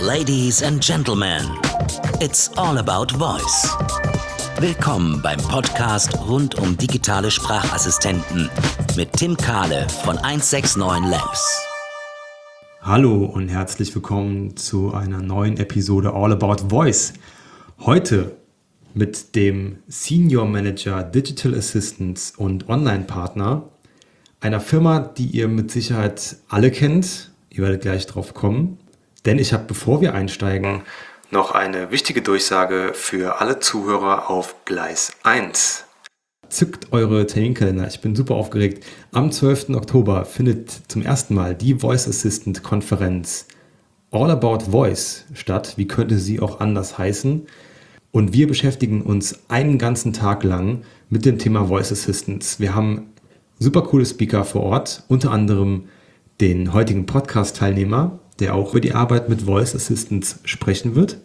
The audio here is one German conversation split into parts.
Ladies and Gentlemen, it's all about voice. Willkommen beim Podcast rund um digitale Sprachassistenten mit Tim Kahle von 169 Labs. Hallo und herzlich willkommen zu einer neuen Episode All About Voice. Heute mit dem Senior Manager Digital Assistance und Online-Partner einer Firma, die ihr mit Sicherheit alle kennt. Ihr werdet gleich drauf kommen. Denn ich habe, bevor wir einsteigen, noch eine wichtige Durchsage für alle Zuhörer auf Gleis 1. Zückt eure Terminkalender, ich bin super aufgeregt. Am 12. Oktober findet zum ersten Mal die Voice Assistant Konferenz All About Voice statt. Wie könnte sie auch anders heißen? Und wir beschäftigen uns einen ganzen Tag lang mit dem Thema Voice Assistants. Wir haben super coole Speaker vor Ort, unter anderem den heutigen Podcast-Teilnehmer, der auch über die Arbeit mit Voice Assistants sprechen wird.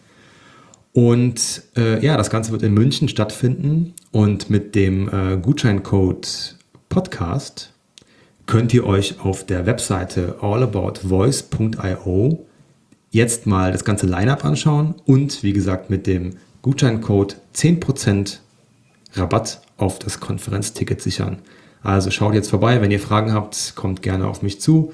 Und das Ganze wird in München stattfinden und mit dem Gutscheincode Podcast könnt ihr euch auf der Webseite allaboutvoice.io jetzt mal das ganze Line-Up anschauen und wie gesagt mit dem Gutscheincode 10% Rabatt auf das Konferenzticket sichern. Also schaut jetzt vorbei, wenn ihr Fragen habt, kommt gerne auf mich zu.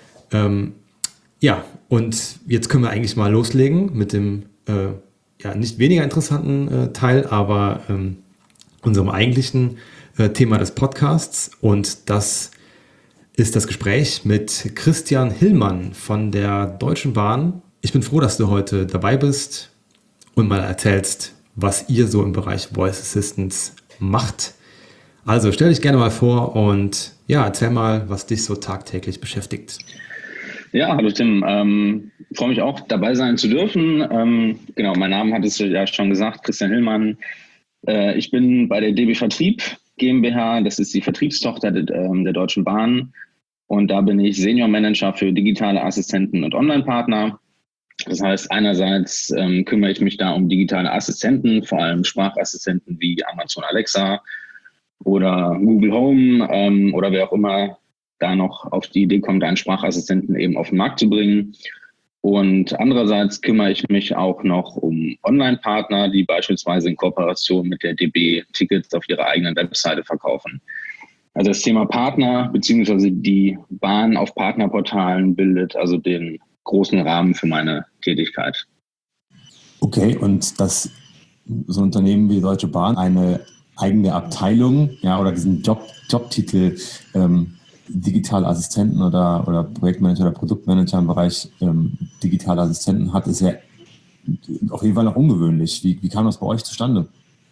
Und jetzt können wir eigentlich mal loslegen mit dem nicht weniger interessanten Teil, aber unserem eigentlichen Thema des Podcasts. Und das ist das Gespräch mit Christian Hillmann von der Deutschen Bahn. Ich bin froh, dass du heute dabei bist und mal erzählst, was ihr so im Bereich Voice Assistance macht. Also stell dich gerne mal vor und erzähl mal, was dich so tagtäglich beschäftigt. Ja, hallo Tim. Freue mich auch, dabei sein zu dürfen. Mein Name hattest du ja schon gesagt, Christian Hillmann. Ich bin bei der DB Vertrieb GmbH, das ist die Vertriebstochter der Deutschen Bahn. Und da bin ich Senior Manager für digitale Assistenten und Online-Partner. Das heißt, einerseits kümmere ich mich da um digitale Assistenten, vor allem Sprachassistenten wie Amazon Alexa oder Google Home oder wer auch immer da noch auf die Idee kommt, einen Sprachassistenten eben auf den Markt zu bringen. Und andererseits kümmere ich mich auch noch um Online-Partner, die beispielsweise in Kooperation mit der DB Tickets auf ihrer eigenen Webseite verkaufen. Also das Thema Partner bzw. die Bahn auf Partnerportalen bildet also den großen Rahmen für meine Tätigkeit. Okay, und dass so ein Unternehmen wie die Deutsche Bahn eine eigene Abteilung, oder diesen Jobtitel digitale Assistenten oder Projektmanager oder Produktmanager im Bereich digitale Assistenten hat, ist ja auf jeden Fall noch ungewöhnlich. Wie kam das bei euch zustande?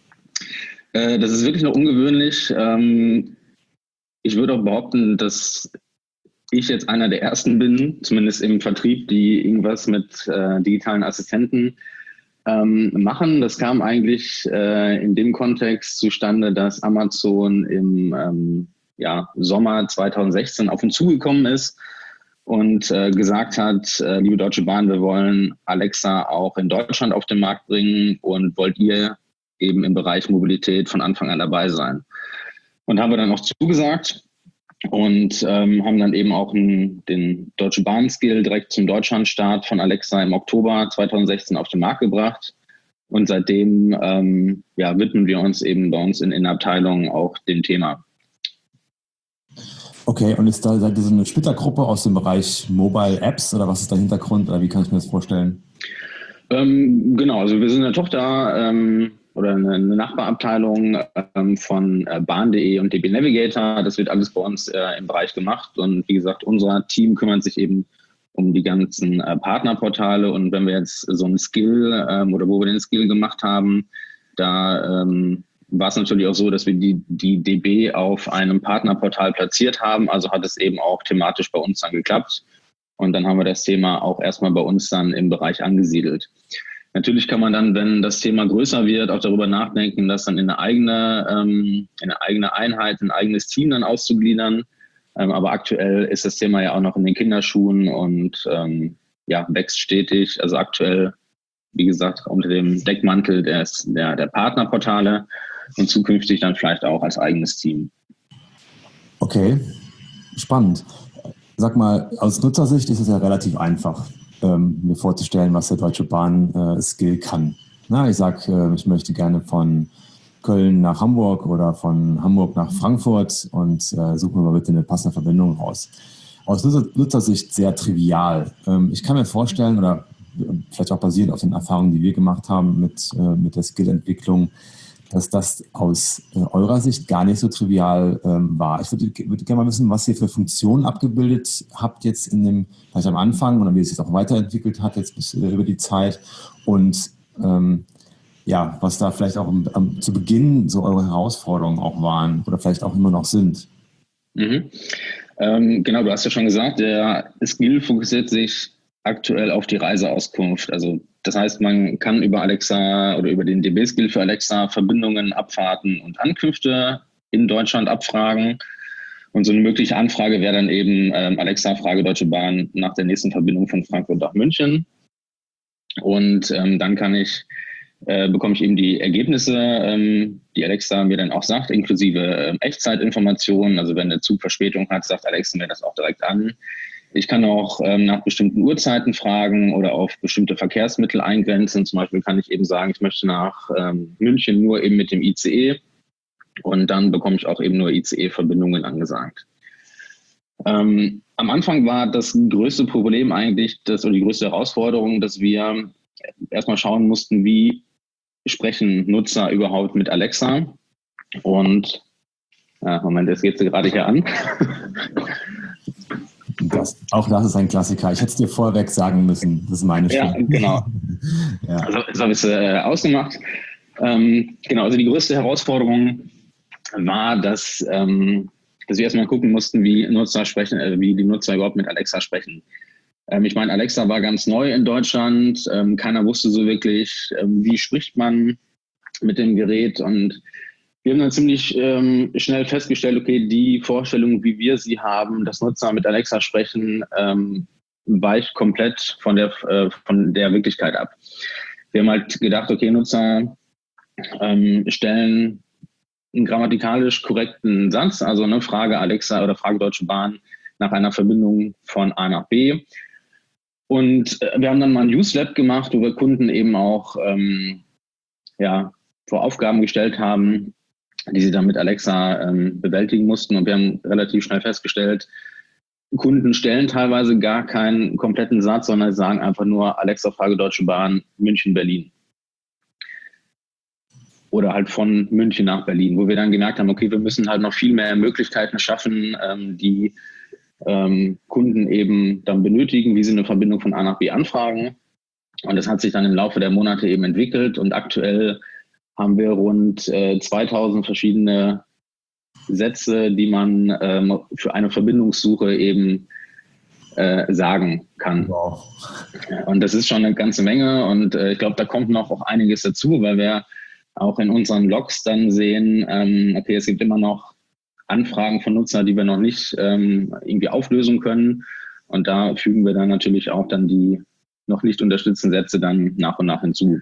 Das ist wirklich noch ungewöhnlich. Ich würde auch behaupten, dass ich jetzt einer der Ersten bin, zumindest im Vertrieb, die irgendwas mit digitalen Assistenten machen. Das kam eigentlich in dem Kontext zustande, dass Amazon im Sommer 2016 auf uns zugekommen ist und gesagt hat, liebe Deutsche Bahn, wir wollen Alexa auch in Deutschland auf den Markt bringen und wollt ihr eben im Bereich Mobilität von Anfang an dabei sein. Und haben wir dann auch zugesagt und haben dann eben auch den Deutsche Bahn Skill direkt zum Deutschlandstart von Alexa im Oktober 2016 auf den Markt gebracht. Und seitdem widmen wir uns eben bei uns in der Abteilung auch dem Thema. Okay, und seid ihr so eine Splittergruppe aus dem Bereich Mobile Apps oder was ist der Hintergrund oder wie kann ich mir das vorstellen? Also wir sind eine Tochter oder eine Nachbarabteilung von Bahn.de und DB Navigator. Das wird alles bei uns im Bereich gemacht und wie gesagt, unser Team kümmert sich eben um die ganzen Partnerportale und wenn wir jetzt so einen Skill oder wo wir den Skill gemacht haben, da war es natürlich auch so, dass wir die DB auf einem Partnerportal platziert haben. Also hat es eben auch thematisch bei uns dann geklappt. Und dann haben wir das Thema auch erstmal bei uns dann im Bereich angesiedelt. Natürlich kann man dann, wenn das Thema größer wird, auch darüber nachdenken, das dann in eine eigene Einheit, ein eigenes Team dann auszugliedern. Aber aktuell ist das Thema ja auch noch in den Kinderschuhen und wächst stetig. Also aktuell, wie gesagt, unter dem Deckmantel der Partnerportale. Und zukünftig dann vielleicht auch als eigenes Team. Okay, spannend. Sag mal, aus Nutzersicht ist es ja relativ einfach. mir vorzustellen, was der Deutsche Bahn Skill kann. Na, ich sage, ich möchte gerne von Köln nach Hamburg oder von Hamburg nach Frankfurt und suche mir mal bitte eine passende Verbindung raus. Aus Nutzersicht sehr trivial. Ich kann mir vorstellen, oder vielleicht auch basierend auf den Erfahrungen, die wir gemacht haben mit der Skillentwicklung, dass das aus eurer Sicht gar nicht so trivial war. Ich würde gerne mal wissen, was ihr für Funktionen abgebildet habt jetzt vielleicht am Anfang oder wie es sich auch weiterentwickelt hat jetzt bis über die Zeit und was da vielleicht auch zu Beginn so eure Herausforderungen auch waren oder vielleicht auch immer noch sind. Mhm. Genau, du hast ja schon gesagt, der Skill fokussiert sich aktuell auf die Reiseauskunft. Also das heißt, man kann über Alexa oder über den DB-Skill für Alexa Verbindungen, Abfahrten und Ankünfte in Deutschland abfragen. Und so eine mögliche Anfrage wäre dann eben Alexa, frage Deutsche Bahn nach der nächsten Verbindung von Frankfurt nach München. Und dann bekomme ich eben die Ergebnisse, die Alexa mir dann auch sagt, inklusive Echtzeitinformationen. Also wenn der Zug Verspätung hat, sagt Alexa mir das auch direkt an. Ich kann auch nach bestimmten Uhrzeiten fragen oder auf bestimmte Verkehrsmittel eingrenzen. Zum Beispiel kann ich eben sagen, ich möchte nach München nur eben mit dem ICE und dann bekomme ich auch eben nur ICE-Verbindungen angesagt. Am Anfang war das größte Problem eigentlich, oder die größte Herausforderung, dass wir erstmal schauen mussten, wie sprechen Nutzer überhaupt mit Alexa. Und Moment, jetzt geht sie gerade hier an. Auch das ist ein Klassiker. Ich hätte es dir vorweg sagen müssen. Das ist meine Schuld. Ja, genau. Ja. Also, das habe ich ausgemacht. Genau, also die größte Herausforderung war, dass wir erstmal gucken mussten, wie Nutzer sprechen, wie die Nutzer überhaupt mit Alexa sprechen. Ich meine, Alexa war ganz neu in Deutschland. Keiner wusste so wirklich, wie spricht man mit dem Gerät. Und wir haben dann ziemlich schnell festgestellt, okay, die Vorstellung, wie wir sie haben, dass Nutzer mit Alexa sprechen, weicht komplett von der Wirklichkeit ab. Wir haben halt gedacht, okay, Nutzer stellen einen grammatikalisch korrekten Satz, also eine Frage Alexa oder Frage Deutsche Bahn nach einer Verbindung von A nach B. Und wir haben dann mal ein News-Lab gemacht, wo wir Kunden eben auch vor Aufgaben gestellt haben, die sie dann mit Alexa bewältigen mussten. Und wir haben relativ schnell festgestellt, Kunden stellen teilweise gar keinen kompletten Satz, sondern sagen einfach nur Alexa, frage Deutsche Bahn, München, Berlin. Oder halt von München nach Berlin, wo wir dann gemerkt haben, okay, wir müssen halt noch viel mehr Möglichkeiten schaffen, die Kunden eben dann benötigen, wie sie eine Verbindung von A nach B anfragen. Und das hat sich dann im Laufe der Monate eben entwickelt. Und aktuell haben wir rund 2000 verschiedene Sätze, die man für eine Verbindungssuche eben sagen kann. Wow. Und das ist schon eine ganze Menge. Und ich glaube, da kommt noch auch einiges dazu, weil wir auch in unseren Logs dann sehen, okay, es gibt immer noch Anfragen von Nutzern, die wir noch nicht irgendwie auflösen können. Und da fügen wir dann natürlich auch dann die noch nicht unterstützten Sätze dann nach und nach hinzu.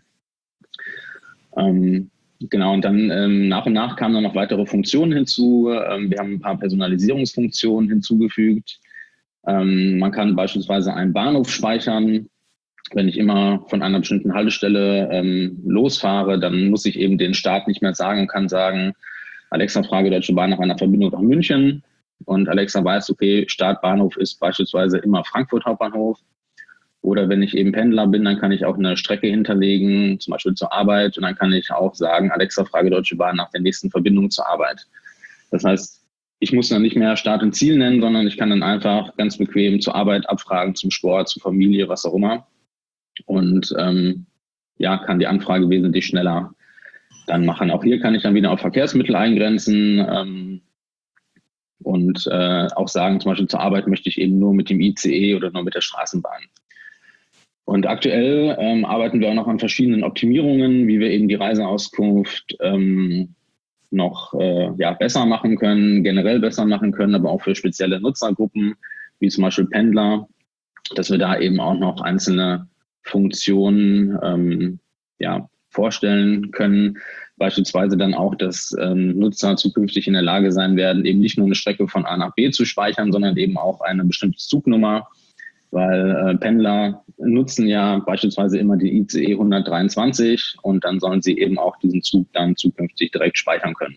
Genau, und dann nach und nach kamen dann noch weitere Funktionen hinzu. Wir haben ein paar Personalisierungsfunktionen hinzugefügt. Man kann beispielsweise einen Bahnhof speichern. Wenn ich immer von einer bestimmten Haltestelle losfahre, dann muss ich eben den Start nicht mehr sagen und kann sagen, Alexa, frage Deutsche Bahn nach einer Verbindung nach München. Und Alexa weiß, okay, Startbahnhof ist beispielsweise immer Frankfurt Hauptbahnhof. Oder wenn ich eben Pendler bin, dann kann ich auch eine Strecke hinterlegen, zum Beispiel zur Arbeit. Und dann kann ich auch sagen, Alexa, frage Deutsche Bahn nach der nächsten Verbindung zur Arbeit. Das heißt, ich muss dann nicht mehr Start und Ziel nennen, sondern ich kann dann einfach ganz bequem zur Arbeit abfragen, zum Sport, zur Familie, was auch immer. Und kann die Anfrage wesentlich schneller dann machen. Auch hier kann ich dann wieder auf Verkehrsmittel eingrenzen und auch sagen, zum Beispiel zur Arbeit möchte ich eben nur mit dem ICE oder nur mit der Straßenbahn. Und aktuell arbeiten wir auch noch an verschiedenen Optimierungen, wie wir eben die Reiseauskunft noch besser machen können, generell besser machen können, aber auch für spezielle Nutzergruppen, wie zum Beispiel Pendler, dass wir da eben auch noch einzelne Funktionen vorstellen können. Beispielsweise dann auch, dass Nutzer zukünftig in der Lage sein werden, eben nicht nur eine Strecke von A nach B zu speichern, sondern eben auch eine bestimmte Zugnummer, weil Pendler nutzen ja beispielsweise immer die ICE 123 und dann sollen sie eben auch diesen Zug dann zukünftig direkt speichern können.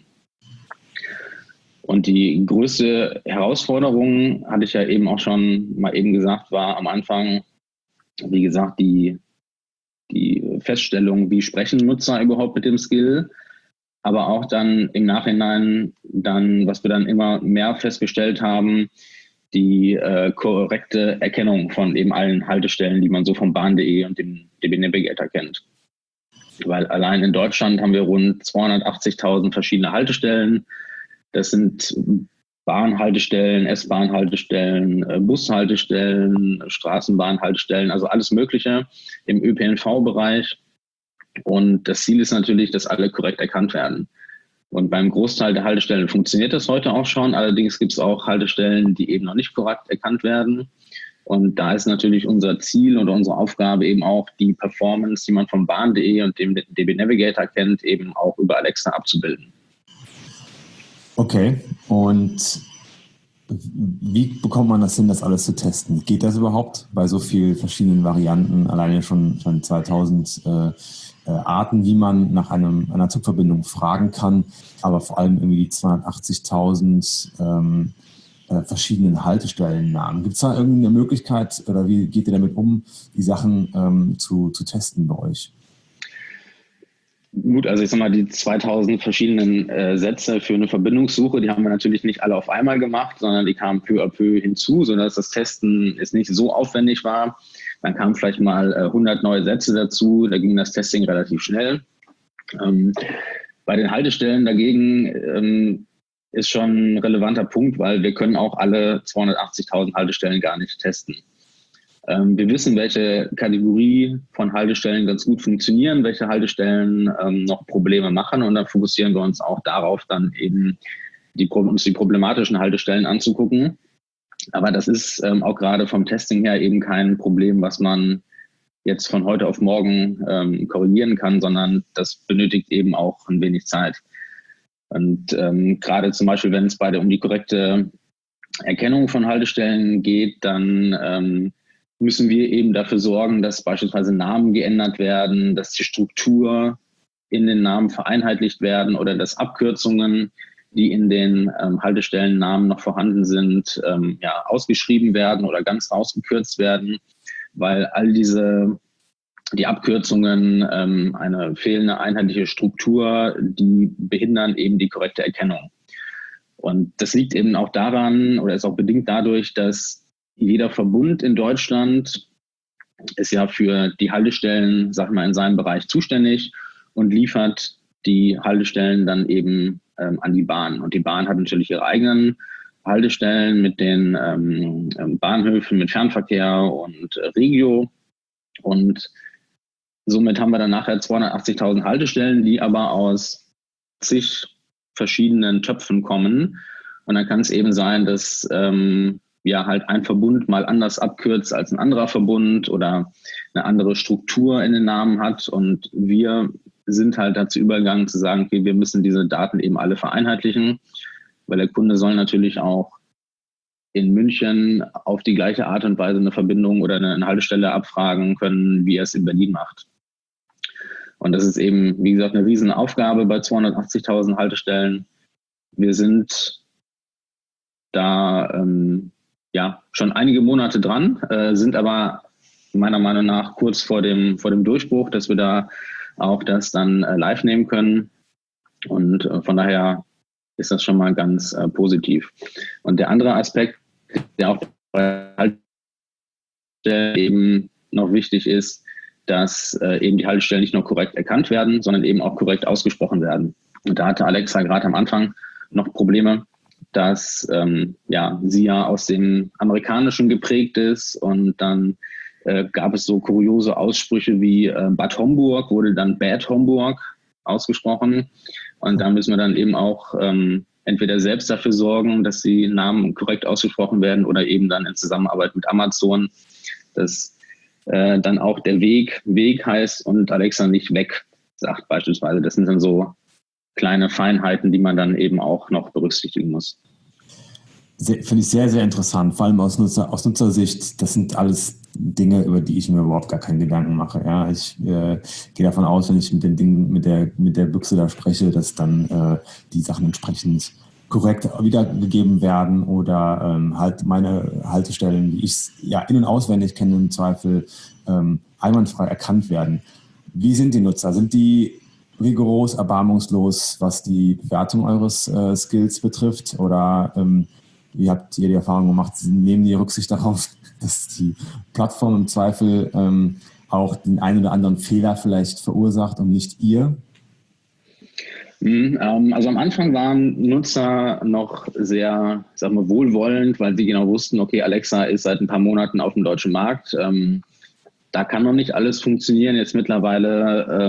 Und die größte Herausforderung, hatte ich ja eben auch schon mal eben gesagt, war am Anfang, wie gesagt, die Feststellung, wie sprechen Nutzer überhaupt mit dem Skill, aber auch dann im Nachhinein dann, was wir dann immer mehr festgestellt haben, die korrekte Erkennung von eben allen Haltestellen, die man so vom Bahn.de und dem DB Navigator kennt. Weil allein in Deutschland haben wir rund 280.000 verschiedene Haltestellen. Das sind Bahnhaltestellen, S-Bahn-Haltestellen, Bushaltestellen, Straßenbahnhaltestellen, also alles Mögliche im ÖPNV-Bereich. Und das Ziel ist natürlich, dass alle korrekt erkannt werden. Und beim Großteil der Haltestellen funktioniert das heute auch schon. Allerdings gibt es auch Haltestellen, die eben noch nicht korrekt erkannt werden. Und da ist natürlich unser Ziel oder unsere Aufgabe eben auch, die Performance, die man vom Bahn.de und dem DB Navigator kennt, eben auch über Alexa abzubilden. Okay, und wie bekommt man das hin, das alles zu testen? Geht das überhaupt bei so vielen verschiedenen Varianten, alleine schon 2000 Arten, wie man nach einer Zugverbindung fragen kann, aber vor allem irgendwie die 280.000 verschiedenen Haltestellennamen. Gibt es da irgendeine Möglichkeit oder wie geht ihr damit um, die Sachen zu testen bei euch? Gut, also ich sag mal, die 2000 verschiedenen Sätze für eine Verbindungssuche, die haben wir natürlich nicht alle auf einmal gemacht, sondern die kamen peu à peu hinzu, sodass das Testen jetzt nicht so aufwendig war. Dann kamen vielleicht mal 100 neue Sätze dazu, da ging das Testing relativ schnell. Bei den Haltestellen dagegen ist schon ein relevanter Punkt, weil wir können auch alle 280.000 Haltestellen gar nicht testen. Wir wissen, welche Kategorie von Haltestellen ganz gut funktionieren, welche Haltestellen noch Probleme machen und dann fokussieren wir uns auch darauf, dann eben uns die problematischen Haltestellen anzugucken. Aber das ist auch gerade vom Testing her eben kein Problem, was man jetzt von heute auf morgen korrigieren kann, sondern das benötigt eben auch ein wenig Zeit. Und gerade zum Beispiel, wenn es um die korrekte Erkennung von Haltestellen geht, dann müssen wir eben dafür sorgen, dass beispielsweise Namen geändert werden, dass die Struktur in den Namen vereinheitlicht werden oder dass Abkürzungen, die in den Haltestellennamen noch vorhanden sind, ausgeschrieben werden oder ganz rausgekürzt werden, weil die Abkürzungen eine fehlende einheitliche Struktur, die behindern eben die korrekte Erkennung. Und das liegt eben auch daran oder ist auch bedingt dadurch, dass jeder Verbund in Deutschland ist ja für die Haltestellen, sag ich mal, in seinem Bereich zuständig und liefert die Haltestellen dann eben an die Bahn. Und die Bahn hat natürlich ihre eigenen Haltestellen mit den Bahnhöfen, mit Fernverkehr und Regio. Und somit haben wir dann nachher 280.000 Haltestellen, die aber aus zig verschiedenen Töpfen kommen. Und dann kann es eben sein, dass halt ein Verbund mal anders abkürzt als ein anderer Verbund oder eine andere Struktur in den Namen hat. Und wir sind halt dazu übergegangen zu sagen, okay, wir müssen diese Daten eben alle vereinheitlichen, weil der Kunde soll natürlich auch in München auf die gleiche Art und Weise eine Verbindung oder eine Haltestelle abfragen können, wie er es in Berlin macht. Und das ist eben, wie gesagt, eine riesen Aufgabe bei 280.000 Haltestellen. Wir sind da schon einige Monate dran, sind aber meiner Meinung nach kurz vor dem Durchbruch, dass wir da auch das dann live nehmen können. Und von daher ist das schon mal ganz positiv. Und der andere Aspekt, der auch bei Haltestellen eben noch wichtig ist, dass eben die Haltestellen nicht nur korrekt erkannt werden, sondern eben auch korrekt ausgesprochen werden. Und da hatte Alexa gerade am Anfang noch Probleme, dass sie ja aus dem Amerikanischen geprägt ist und dann gab es so kuriose Aussprüche wie Bad Homburg wurde dann Bad Homburg ausgesprochen und da müssen wir dann eben auch entweder selbst dafür sorgen, dass die Namen korrekt ausgesprochen werden oder eben dann in Zusammenarbeit mit Amazon, dass dann auch der Weg heißt und Alexa nicht weg sagt beispielsweise. Das sind dann so kleine Feinheiten, die man dann eben auch noch berücksichtigen muss. Finde ich sehr, sehr interessant, vor allem aus Nutzersicht. Das sind alles Dinge, über die ich mir überhaupt gar keinen Gedanken mache. Ja, ich gehe davon aus, wenn ich mit den Dingen, mit der Büchse da spreche, dass dann die Sachen entsprechend korrekt wiedergegeben werden oder halt meine Haltestellen, die ich ja in- und auswendig kenne, im Zweifel einwandfrei erkannt werden. Wie sind die Nutzer? Sind die rigoros, erbarmungslos, was die Bewertung eures Skills betrifft? Oder wie habt ihr die Erfahrung gemacht? Nehmen die Rücksicht darauf, dass die Plattform im Zweifel auch den einen oder anderen Fehler vielleicht verursacht und nicht ihr? Also am Anfang waren Nutzer noch sehr, sagen wir, wohlwollend, weil sie genau wussten, okay, Alexa ist seit ein paar Monaten auf dem deutschen Markt. Da kann noch nicht alles funktionieren. Jetzt mittlerweile,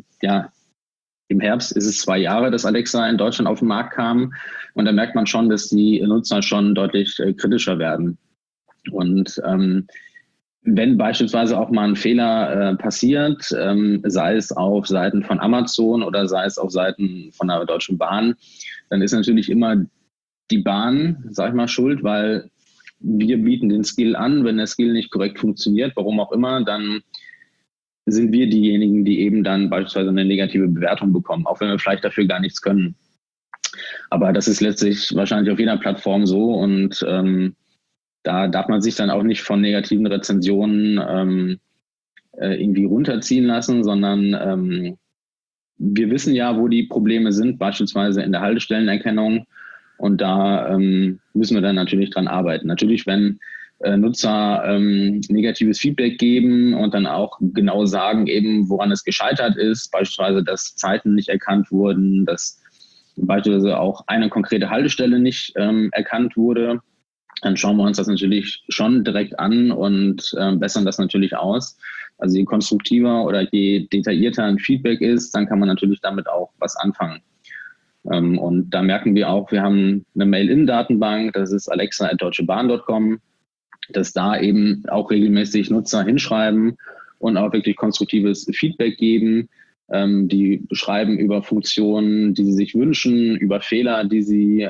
im Herbst ist es 2 Jahre, dass Alexa in Deutschland auf den Markt kam. Und da merkt man schon, dass die Nutzer schon deutlich kritischer werden. Und wenn beispielsweise auch mal ein Fehler passiert, sei es auf Seiten von Amazon oder sei es auf Seiten von der Deutschen Bahn, dann ist natürlich immer die Bahn, sag ich mal, schuld, weil wir bieten den Skill an. Wenn der Skill nicht korrekt funktioniert, warum auch immer, dann sind wir diejenigen, die eben dann beispielsweise eine negative Bewertung bekommen, auch wenn wir vielleicht dafür gar nichts können. Aber das ist letztlich wahrscheinlich auf jeder Plattform so und da darf man sich dann auch nicht von negativen Rezensionen irgendwie runterziehen lassen, sondern wir wissen ja, wo die Probleme sind, beispielsweise in der Haltestellenerkennung. Und da müssen wir dann natürlich dran arbeiten. Natürlich, wenn Nutzer negatives Feedback geben und dann auch genau sagen, eben woran es gescheitert ist, beispielsweise, dass Zeiten nicht erkannt wurden, dass beispielsweise auch eine konkrete Haltestelle nicht erkannt wurde, dann schauen wir uns das natürlich schon direkt an und bessern das natürlich aus. Also je konstruktiver oder je detaillierter ein Feedback ist, dann kann man natürlich damit auch was anfangen. Und da merken wir auch, wir haben eine Mail-In-Datenbank, das ist alexa@deutschebahn.com, dass da eben auch regelmäßig Nutzer hinschreiben und auch wirklich konstruktives Feedback geben. Die beschreiben über Funktionen, die sie sich wünschen, über Fehler, die sie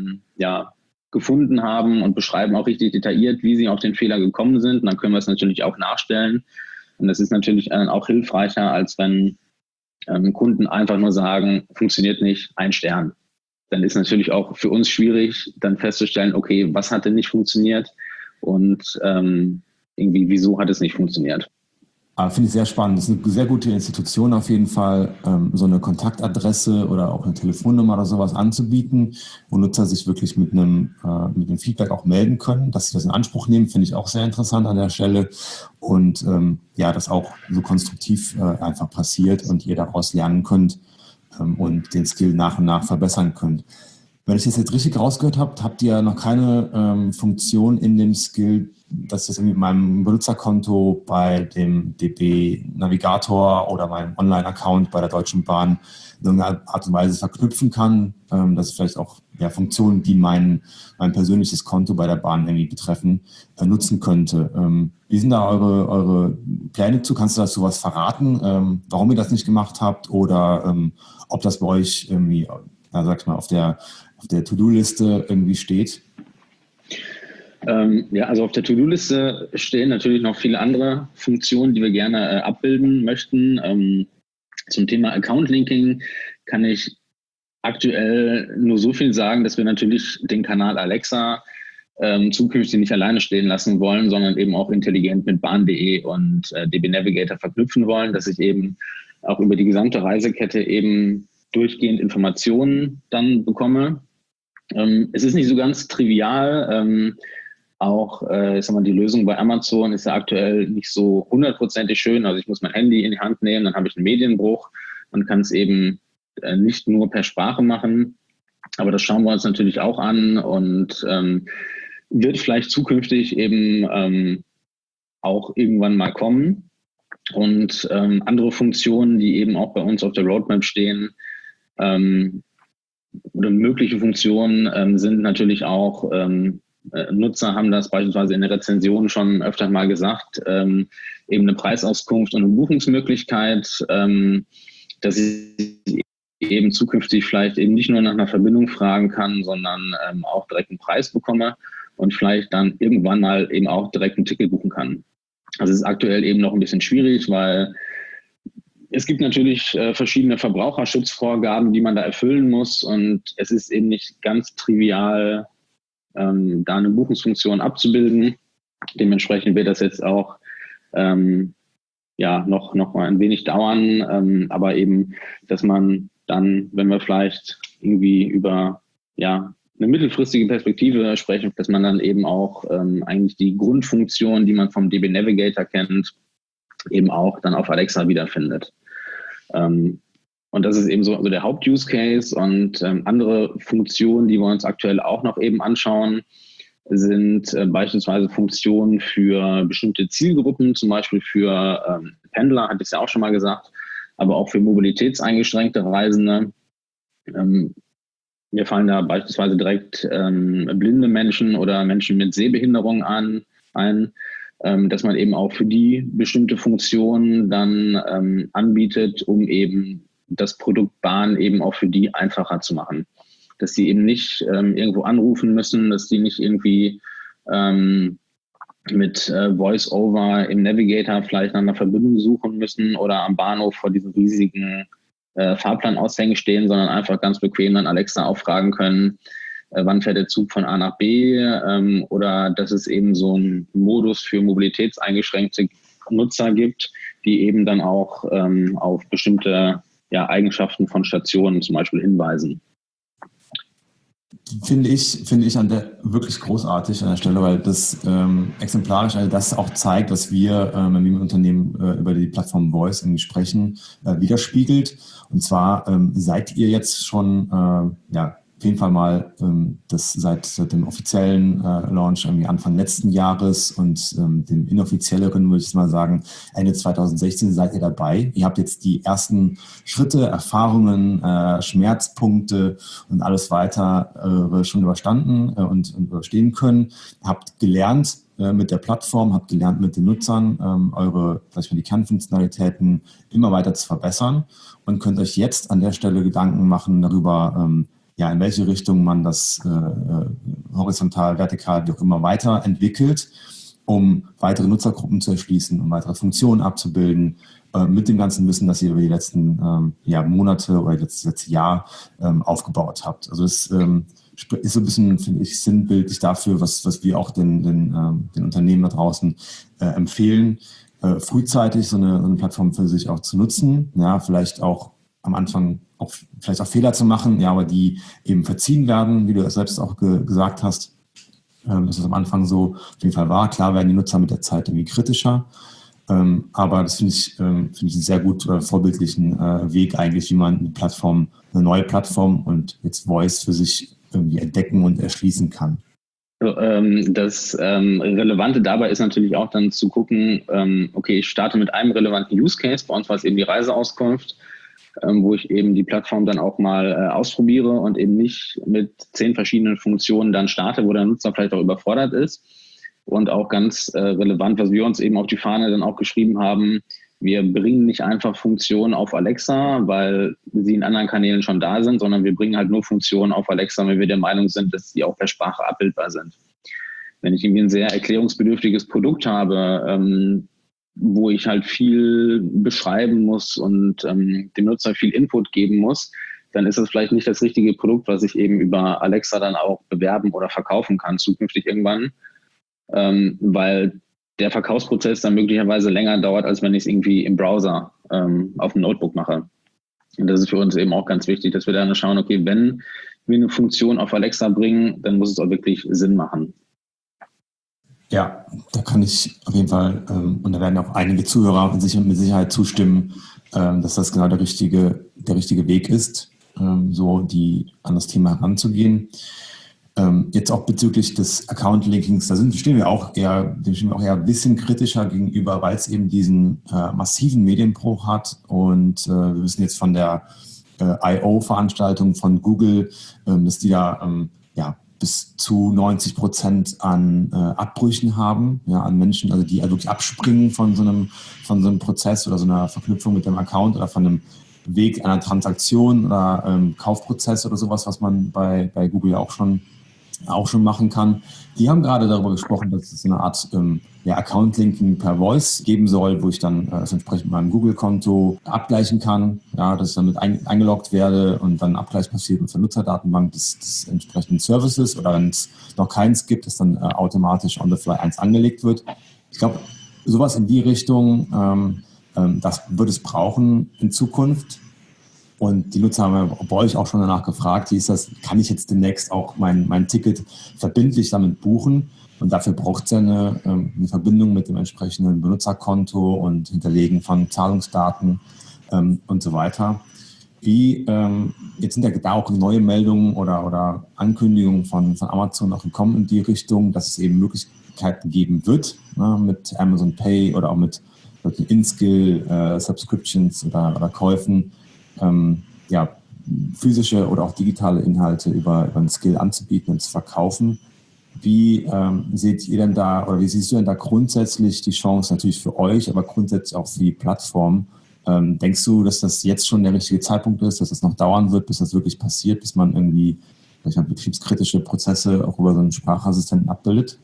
gefunden haben und beschreiben auch richtig detailliert, wie sie auf den Fehler gekommen sind. Und dann können wir es natürlich auch nachstellen. Und das ist natürlich auch hilfreicher, als wenn Kunden einfach nur sagen, funktioniert nicht, 1 Stern. Dann ist natürlich auch für uns schwierig, dann festzustellen, okay, was hat denn nicht funktioniert und irgendwie, wieso hat es nicht funktioniert. Finde ich sehr spannend. Das ist eine sehr gute Institution auf jeden Fall, so eine Kontaktadresse oder auch eine Telefonnummer oder sowas anzubieten, wo Nutzer sich wirklich mit einem Feedback auch melden können. Dass sie das in Anspruch nehmen, finde ich auch sehr interessant an der Stelle. Und das auch so konstruktiv einfach passiert und ihr daraus lernen könnt und den Skill nach und nach verbessern könnt. Wenn ich das jetzt richtig rausgehört habe, habt ihr noch keine Funktion in dem Skill, dass ich das irgendwie mit meinem Benutzerkonto bei dem DB Navigator oder meinem Online-Account bei der Deutschen Bahn in irgendeiner Art und Weise verknüpfen kann, dass ich vielleicht auch Funktionen, die mein persönliches Konto bei der Bahn irgendwie betreffen, nutzen könnte. Wie sind da eure Pläne zu? Kannst du dazu was verraten, warum ihr das nicht gemacht habt oder ob das bei euch irgendwie, sag ich mal, auf der To-Do-Liste irgendwie steht? Also auf der To-Do-Liste stehen natürlich noch viele andere Funktionen, die wir gerne abbilden möchten. Zum Thema Account-Linking kann ich aktuell nur so viel sagen, dass wir natürlich den Kanal Alexa zukünftig nicht alleine stehen lassen wollen, sondern eben auch intelligent mit Bahn.de und DB Navigator verknüpfen wollen, dass ich eben auch über die gesamte Reisekette eben durchgehend Informationen dann bekomme. Es ist nicht so ganz trivial. Die Lösung bei Amazon ist ja aktuell nicht so 100%ig schön. Also ich muss mein Handy in die Hand nehmen, dann habe ich einen Medienbruch und kann es eben nicht nur per Sprache machen. Aber das schauen wir uns natürlich auch an und wird vielleicht zukünftig eben auch irgendwann mal kommen. Und andere Funktionen, die eben auch bei uns auf der Roadmap stehen, oder mögliche Funktionen sind natürlich auch, Nutzer haben das beispielsweise in der Rezension schon öfter mal gesagt, eben eine Preisauskunft und eine Buchungsmöglichkeit, dass sie eben zukünftig vielleicht eben nicht nur nach einer Verbindung fragen kann, sondern auch direkt einen Preis bekomme und vielleicht dann irgendwann mal eben auch direkt ein Ticket buchen kann. Also es ist aktuell eben noch ein bisschen schwierig, weil es gibt natürlich verschiedene Verbraucherschutzvorgaben, die man da erfüllen muss, und es ist eben nicht ganz trivial, da eine Buchungsfunktion abzubilden. Dementsprechend wird das jetzt auch noch mal ein wenig dauern, aber eben, dass man dann, wenn wir vielleicht irgendwie über eine mittelfristige Perspektive sprechen, dass man dann eben auch eigentlich die Grundfunktion, die man vom DB Navigator kennt, eben auch dann auf Alexa wiederfindet. Und das ist eben so der Haupt-Use-Case, und andere Funktionen, die wir uns aktuell auch noch eben anschauen, sind beispielsweise Funktionen für bestimmte Zielgruppen, zum Beispiel für Pendler, hatte ich es ja auch schon mal gesagt, aber auch für mobilitätseingeschränkte Reisende. Mir fallen da beispielsweise direkt blinde Menschen oder Menschen mit Sehbehinderung ein, dass man eben auch für die bestimmte Funktionen dann anbietet, um eben das Produkt Bahn eben auch für die einfacher zu machen. Dass sie eben nicht irgendwo anrufen müssen, dass die nicht irgendwie mit Voice-Over im Navigator vielleicht nach einer Verbindung suchen müssen oder am Bahnhof vor diesen riesigen Fahrplanaushängen stehen, sondern einfach ganz bequem dann Alexa auch fragen können, wann fährt der Zug von A nach B, oder dass es eben so einen Modus für mobilitätseingeschränkte Nutzer gibt, die eben dann auch auf bestimmte Eigenschaften von Stationen zum Beispiel hinweisen. Finde ich wirklich großartig an der Stelle, weil das exemplarisch das auch zeigt, was wir, wenn wir mit Unternehmen über die Plattform Voice irgendwie sprechen, widerspiegelt. Und zwar seid ihr jetzt schon auf jeden Fall mal das seit dem offiziellen Launch irgendwie Anfang letzten Jahres und dem inoffizielleren, würde ich mal sagen, Ende 2016 seid ihr dabei. Ihr habt jetzt die ersten Schritte, Erfahrungen, Schmerzpunkte und alles weiter schon überstanden und überstehen können. Habt gelernt mit der Plattform, habt gelernt mit den Nutzern, eure, vielleicht mal die Kernfunktionalitäten immer weiter zu verbessern und könnt euch jetzt an der Stelle Gedanken machen darüber, in welche Richtung man das horizontal, vertikal, wie auch immer weiterentwickelt, um weitere Nutzergruppen zu erschließen, um weitere Funktionen abzubilden, mit dem ganzen Wissen, das ihr über die letzten Monate oder das letzte Jahr aufgebaut habt. Also es ist so ein bisschen, finde ich, sinnbildlich dafür, was wir auch den Unternehmen da draußen empfehlen, frühzeitig so eine Plattform für sich auch zu nutzen, vielleicht auch am Anfang vielleicht auch Fehler zu machen, aber die eben verziehen werden, wie du es selbst auch gesagt hast, dass es am Anfang so auf jeden Fall war. Klar werden die Nutzer mit der Zeit irgendwie kritischer, aber das finde ich einen sehr gut vorbildlichen Weg eigentlich, wie man eine neue Plattform und jetzt Voice für sich irgendwie entdecken und erschließen kann. Das Relevante dabei ist natürlich auch dann zu gucken, okay, ich starte mit einem relevanten Use Case, bei uns war es eben die Reiseauskunft, wo ich eben die Plattform dann auch mal ausprobiere und eben nicht mit 10 verschiedenen Funktionen dann starte, wo der Nutzer vielleicht auch überfordert ist. Und auch ganz relevant, was wir uns eben auf die Fahne dann auch geschrieben haben, wir bringen nicht einfach Funktionen auf Alexa, weil sie in anderen Kanälen schon da sind, sondern wir bringen halt nur Funktionen auf Alexa, wenn wir der Meinung sind, dass sie auch per Sprache abbildbar sind. Wenn ich irgendwie ein sehr erklärungsbedürftiges Produkt habe, wo ich halt viel beschreiben muss und dem Nutzer viel Input geben muss, dann ist das vielleicht nicht das richtige Produkt, was ich eben über Alexa dann auch bewerben oder verkaufen kann, zukünftig irgendwann, weil der Verkaufsprozess dann möglicherweise länger dauert, als wenn ich es irgendwie im Browser auf dem Notebook mache. Und das ist für uns eben auch ganz wichtig, dass wir dann schauen, okay, wenn wir eine Funktion auf Alexa bringen, dann muss es auch wirklich Sinn machen. Ja, da kann ich auf jeden Fall, und da werden auch einige Zuhörer mit Sicherheit zustimmen, dass das genau der richtige Weg ist, an das Thema heranzugehen. Jetzt auch bezüglich des Account-Linkings, stehen wir auch eher ein bisschen kritischer gegenüber, weil es eben diesen massiven Medienbruch hat. Und wir wissen jetzt von der I.O.-Veranstaltung von Google, dass die da bis zu 90% an Abbrüchen haben, an Menschen, also die wirklich abspringen von so einem Prozess oder so einer Verknüpfung mit dem Account oder von einem Weg einer Transaktion oder Kaufprozess oder sowas, was man bei Google auch schon machen kann. Die haben gerade darüber gesprochen, dass es eine Art Account-Linking per Voice geben soll, wo ich dann das entsprechend mit meinem Google-Konto abgleichen kann, ja, dass ich damit eingeloggt werde und dann Abgleich passiert mit der Nutzerdatenbank des entsprechenden Services, oder wenn es noch keins gibt, dass dann automatisch on the fly eins angelegt wird. Ich glaube, sowas in die Richtung, das wird es brauchen in Zukunft. Und die Nutzer haben bei euch auch schon danach gefragt, wie ist das, kann ich jetzt demnächst auch mein Ticket verbindlich damit buchen? Und dafür braucht es ja eine Verbindung mit dem entsprechenden Benutzerkonto und Hinterlegen von Zahlungsdaten und so weiter. Jetzt sind ja da auch neue Meldungen oder Ankündigungen von Amazon auch gekommen in die Richtung, dass es eben Möglichkeiten geben wird, ne, mit Amazon Pay oder auch mit InSkill Subscriptions oder Käufen, physische oder auch digitale Inhalte über einen Skill anzubieten und zu verkaufen. Wie seht ihr denn da, oder wie siehst du denn da grundsätzlich die Chance natürlich für euch, aber grundsätzlich auch für die Plattform? Denkst du, dass das jetzt schon der richtige Zeitpunkt ist, dass das noch dauern wird, bis das wirklich passiert, bis man irgendwie betriebskritische Prozesse auch über so einen Sprachassistenten abbildet?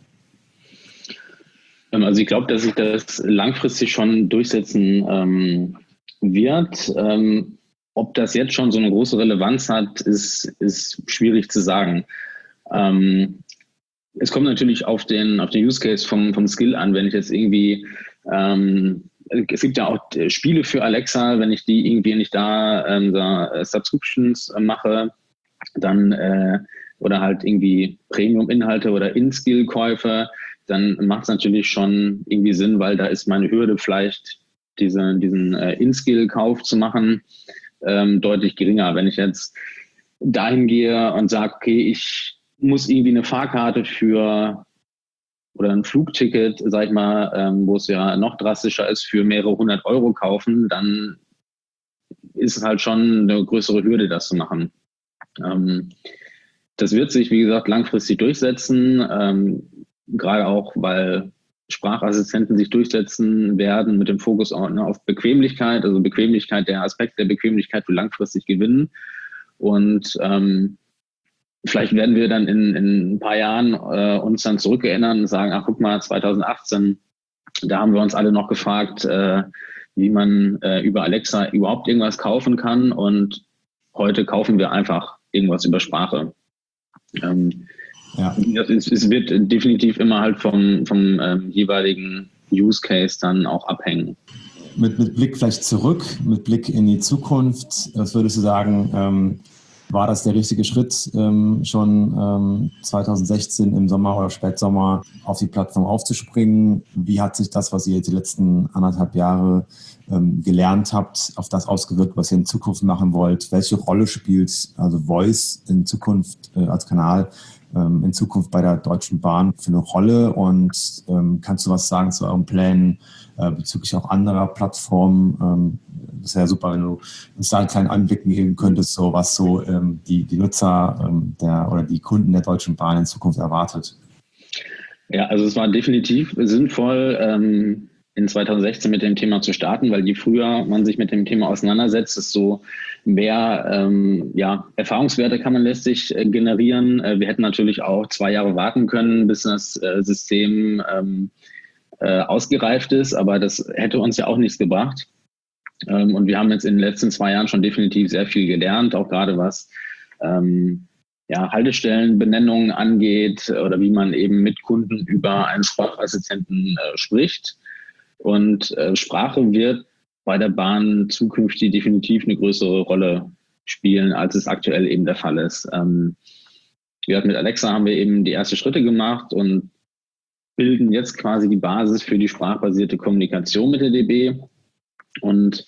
Also ich glaube, dass sich das langfristig schon durchsetzen wird. Ob das jetzt schon so eine große Relevanz hat, ist schwierig zu sagen. Es kommt natürlich auf den Use Case vom Skill an. Wenn ich jetzt irgendwie, es gibt ja auch Spiele für Alexa, wenn ich die irgendwie nicht da Subscriptions mache, dann oder halt irgendwie Premium-Inhalte oder In-Skill-Käufe, dann macht es natürlich schon irgendwie Sinn, weil da ist meine Hürde vielleicht, diesen In-Skill-Kauf zu machen, deutlich geringer. Wenn ich jetzt dahin gehe und sage, okay, ich muss irgendwie eine Fahrkarte oder ein Flugticket, sag ich mal, wo es ja noch drastischer ist, für mehrere 100 Euro kaufen, dann ist es halt schon eine größere Hürde, das zu machen. Das wird sich, wie gesagt, langfristig durchsetzen, gerade auch, weil Sprachassistenten sich durchsetzen werden mit dem Fokus auf Bequemlichkeit, also Bequemlichkeit, der Aspekt der Bequemlichkeit will langfristig gewinnen. Und vielleicht werden wir dann in ein paar Jahren uns dann zurückerinnern und sagen, ach guck mal, 2018, da haben wir uns alle noch gefragt, wie man über Alexa überhaupt irgendwas kaufen kann, und heute kaufen wir einfach irgendwas über Sprache. Es wird definitiv immer halt vom jeweiligen Use Case dann auch abhängen. Mit Blick vielleicht zurück, mit Blick in die Zukunft, was würdest du sagen, war das der richtige Schritt, schon 2016 im Sommer oder Spätsommer auf die Plattform aufzuspringen? Wie hat sich das, was ihr jetzt die letzten 1,5 Jahre gelernt habt, auf das ausgewirkt, was ihr in Zukunft machen wollt? Welche Rolle spielt also Voice in Zukunft als Kanal in Zukunft bei der Deutschen Bahn für eine Rolle? Und kannst du was sagen zu euren Plänen bezüglich auch anderer Plattformen? Das wäre super, wenn du uns da einen kleinen Einblick geben könntest, so was so die Nutzer oder die Kunden der Deutschen Bahn in Zukunft erwartet. Ja, also es war definitiv sinnvoll, in 2016 mit dem Thema zu starten, weil je früher man sich mit dem Thema auseinandersetzt, desto mehr Erfahrungswerte kann man letztlich generieren. Wir hätten natürlich auch 2 Jahre warten können, bis das System ausgereift ist, aber das hätte uns ja auch nichts gebracht. Und wir haben jetzt in den letzten 2 Jahren schon definitiv sehr viel gelernt, auch gerade was Haltestellenbenennungen angeht oder wie man eben mit Kunden über einen Sprachassistenten spricht. Und Sprache wird bei der Bahn zukünftig definitiv eine größere Rolle spielen, als es aktuell eben der Fall ist. Mit Alexa haben wir eben die ersten Schritte gemacht und bilden jetzt quasi die Basis für die sprachbasierte Kommunikation mit der DB. Und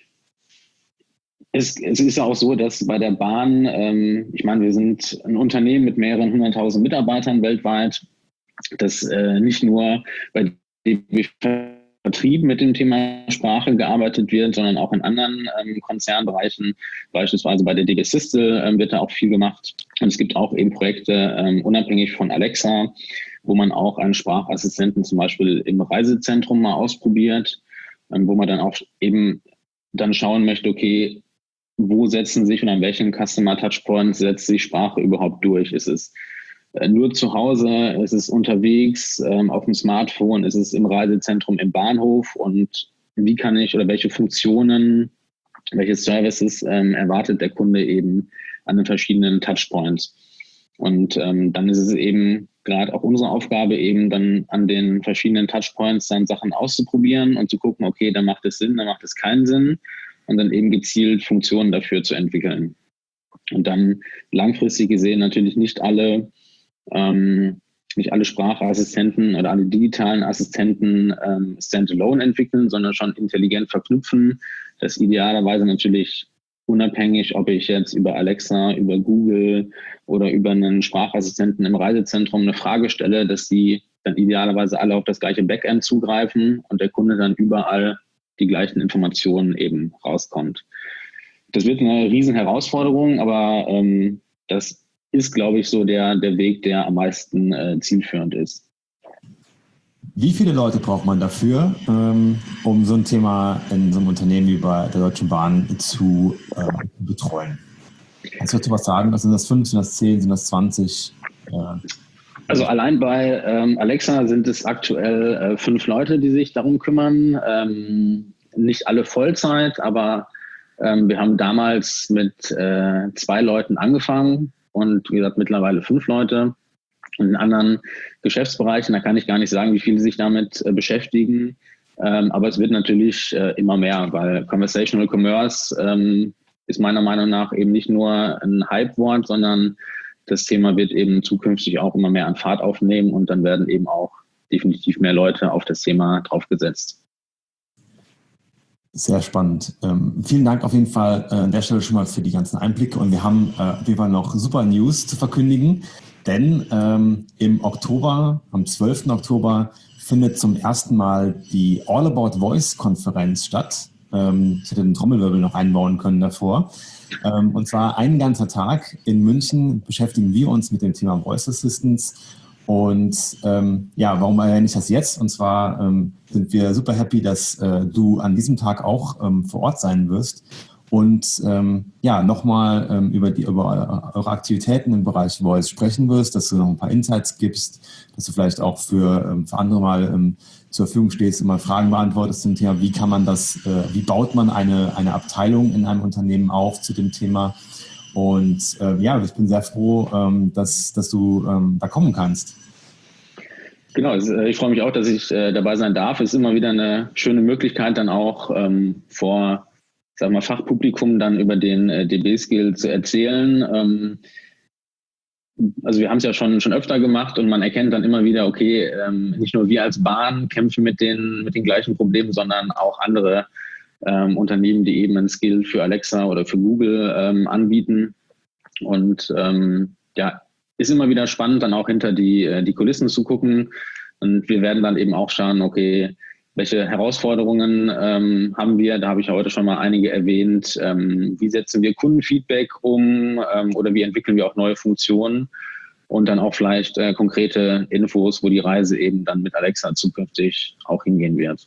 es ist ja auch so, dass bei der Bahn, wir sind ein Unternehmen mit mehreren 100.000 Mitarbeitern weltweit, das nicht nur bei DB Vertrieb mit dem Thema Sprache gearbeitet wird, sondern auch in anderen Konzernbereichen, beispielsweise bei der DB Systel wird da auch viel gemacht. Und es gibt auch eben Projekte unabhängig von Alexa, wo man auch einen Sprachassistenten zum Beispiel im Reisezentrum mal ausprobiert, wo man dann auch eben dann schauen möchte, okay, wo setzen sich und an welchen Customer Touchpoints setzt sich Sprache überhaupt durch? Ist es nur zu Hause, ist es unterwegs, auf dem Smartphone, ist es im Reisezentrum, im Bahnhof und wie kann ich oder welche Funktionen, welche Services erwartet der Kunde eben an den verschiedenen Touchpoints? Und dann ist es eben gerade auch unsere Aufgabe, eben dann an den verschiedenen Touchpoints dann Sachen auszuprobieren und zu gucken, okay, da macht es Sinn, da macht es keinen Sinn und dann eben gezielt Funktionen dafür zu entwickeln. Und dann langfristig gesehen natürlich nicht alle Sprachassistenten oder alle digitalen Assistenten standalone entwickeln, sondern schon intelligent verknüpfen. Das idealerweise natürlich unabhängig, ob ich jetzt über Alexa, über Google oder über einen Sprachassistenten im Reisezentrum eine Frage stelle, dass die dann idealerweise alle auf das gleiche Backend zugreifen und der Kunde dann überall die gleichen Informationen eben rauskommt. Das wird eine riesen Herausforderung, aber das ist, glaube ich, so der Weg, der am meisten zielführend ist. Wie viele Leute braucht man dafür, um so ein Thema in so einem Unternehmen wie bei der Deutschen Bahn zu betreuen? Kannst du was sagen? Sind das 5, sind das 10, sind das 20? Also allein bei Alexa sind es aktuell 5 Leute, die sich darum kümmern. Nicht alle Vollzeit, aber wir haben damals mit 2 Leuten angefangen und wie gesagt mittlerweile 5 Leute. Und in anderen Geschäftsbereichen, da kann ich gar nicht sagen, wie viele sich damit beschäftigen. Aber es wird natürlich immer mehr, weil Conversational Commerce ist meiner Meinung nach eben nicht nur ein Hype-Wort, sondern das Thema wird eben zukünftig auch immer mehr an Fahrt aufnehmen und dann werden eben auch definitiv mehr Leute auf das Thema draufgesetzt. Sehr spannend. Vielen Dank auf jeden Fall an der Stelle schon mal für die ganzen Einblicke und wir haben auf jeden Fall noch super News zu verkündigen. Denn im Oktober, am 12. Oktober, findet zum ersten Mal die All About Voice-Konferenz statt. Ich hätte den Trommelwirbel noch einbauen können davor. Und zwar ein ganzer Tag in München beschäftigen wir uns mit dem Thema Voice Assistance. Und warum erwähne ich das jetzt? Und zwar sind wir super happy, dass du an diesem Tag auch vor Ort sein wirst. Und nochmal über eure Aktivitäten im Bereich Voice sprechen wirst, dass du noch ein paar Insights gibst, dass du vielleicht auch für andere mal zur Verfügung stehst und mal Fragen beantwortest zum Thema, wie wie baut man eine Abteilung in einem Unternehmen auf zu dem Thema. Und ich bin sehr froh, dass du da kommen kannst. Genau, ich freue mich auch, dass ich dabei sein darf. Es ist immer wieder eine schöne Möglichkeit, dann auch vor Fachpublikum dann über den DB-Skill zu erzählen. Also wir haben es ja schon öfter gemacht und man erkennt dann immer wieder, okay, nicht nur wir als Bahn kämpfen mit den gleichen Problemen, sondern auch andere Unternehmen, die eben einen Skill für Alexa oder für Google anbieten. Und ist immer wieder spannend, dann auch hinter die Kulissen zu gucken. Und wir werden dann eben auch schauen, okay, welche Herausforderungen haben wir? Da habe ich ja heute schon mal einige erwähnt. Wie setzen wir Kundenfeedback um oder wie entwickeln wir auch neue Funktionen? Und dann auch vielleicht konkrete Infos, wo die Reise eben dann mit Alexa zukünftig auch hingehen wird.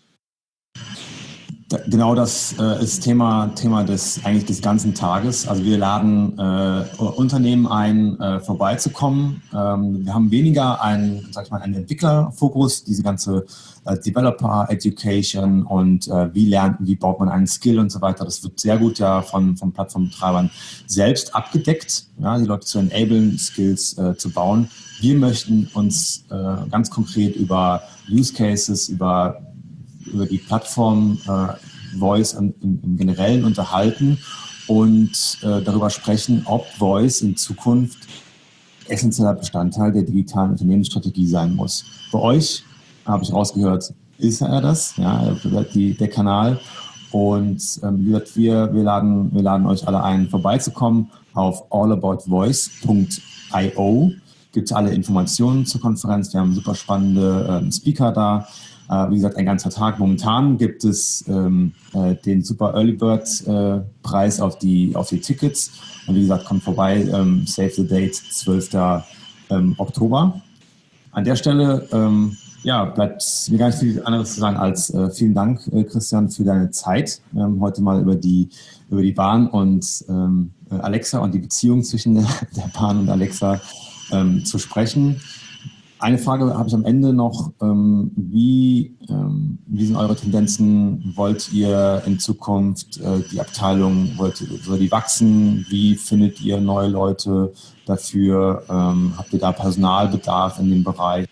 Genau, das ist Thema des ganzen Tages. Also wir laden Unternehmen ein, vorbeizukommen. Wir haben weniger einen Entwicklerfokus, diese ganze Developer Education und wie baut man einen Skill und so weiter. Das wird sehr gut ja von Plattformbetreibern selbst abgedeckt, ja, die Leute zu enablen, Skills zu bauen. Wir möchten uns ganz konkret über Use Cases, über die Plattform Voice im Generellen unterhalten und darüber sprechen, ob Voice in Zukunft essentieller Bestandteil der digitalen Unternehmensstrategie sein muss. Bei euch, habe ich rausgehört, ist er das, ja, der Kanal. Und wir laden euch alle ein, vorbeizukommen auf allaboutvoice.io. Gibt es alle Informationen zur Konferenz. Wir haben super spannende Speaker da. Wie gesagt, ein ganzer Tag. Momentan gibt es den Super Early Bird Preis auf die Tickets. Und wie gesagt, kommt vorbei, save the date, 12. Oktober. An der Stelle Ja, bleibt mir gar nicht viel anderes zu sagen als vielen Dank, Christian, für deine Zeit, heute mal über die Bahn und Alexa und die Beziehung zwischen der Bahn und Alexa zu sprechen. Eine Frage habe ich am Ende noch. Wie sind eure Tendenzen? Wollt ihr in Zukunft die Abteilung, soll die wachsen? Wie findet ihr neue Leute dafür? Habt ihr da Personalbedarf in dem Bereich?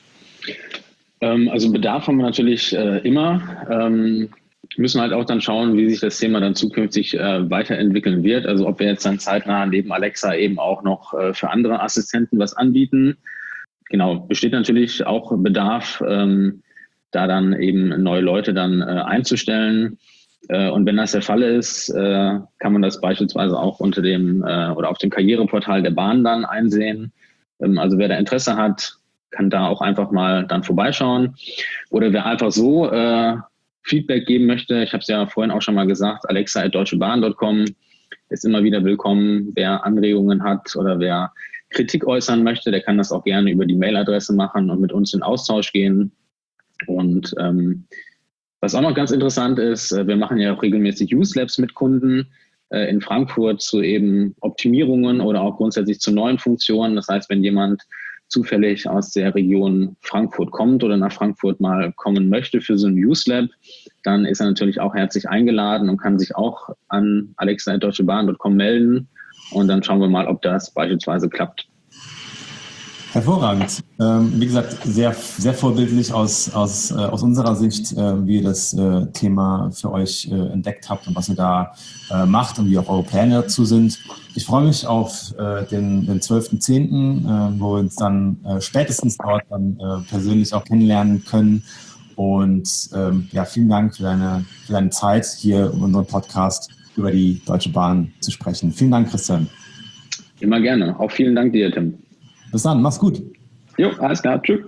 Also Bedarf haben wir natürlich immer. Müssen halt auch dann schauen, wie sich das Thema dann zukünftig weiterentwickeln wird. Also ob wir jetzt dann zeitnah neben Alexa eben auch noch für andere Assistenten was anbieten. Genau, besteht natürlich auch Bedarf, da dann eben neue Leute dann einzustellen. Und wenn das der Fall ist, kann man das beispielsweise auch unter dem oder auf dem Karriereportal der Bahn dann einsehen. Also wer da Interesse hat, kann da auch einfach mal dann vorbeischauen. Oder wer einfach so Feedback geben möchte, ich habe es ja vorhin auch schon mal gesagt, alexa@deutschebahn.com ist immer wieder willkommen. Wer Anregungen hat oder wer Kritik äußern möchte, der kann das auch gerne über die Mailadresse machen und mit uns in Austausch gehen. Und was auch noch ganz interessant ist, wir machen ja auch regelmäßig Use Labs mit Kunden in Frankfurt zu eben Optimierungen oder auch grundsätzlich zu neuen Funktionen. Das heißt, wenn jemand zufällig aus der Region Frankfurt kommt oder nach Frankfurt mal kommen möchte für so ein Use Lab, dann ist er natürlich auch herzlich eingeladen und kann sich auch an alexa@deutschebahn.com melden. Und dann schauen wir mal, ob das beispielsweise klappt. Hervorragend. Wie gesagt, sehr, sehr vorbildlich aus unserer Sicht, wie ihr das Thema für euch entdeckt habt und was ihr da macht und wie auch eure Pläne dazu sind. Ich freue mich auf den 12.10., wo wir uns dann spätestens dort dann persönlich auch kennenlernen können. Und ja, vielen Dank für deine Zeit, hier in unserem Podcast über die Deutsche Bahn zu sprechen. Vielen Dank, Christian. Immer gerne. Auch vielen Dank dir, Tim. Bis dann, mach's gut. Jo, alles klar. Tschüss.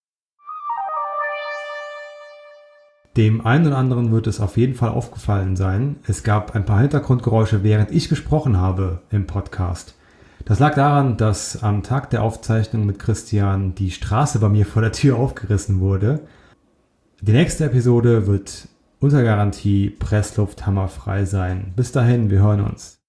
Dem einen oder anderen wird es auf jeden Fall aufgefallen sein, es gab ein paar Hintergrundgeräusche, während ich gesprochen habe im Podcast. Das lag daran, dass am Tag der Aufzeichnung mit Christian die Straße bei mir vor der Tür aufgerissen wurde. Die nächste Episode wird unter Garantie presslufthammerfrei sein. Bis dahin, wir hören uns.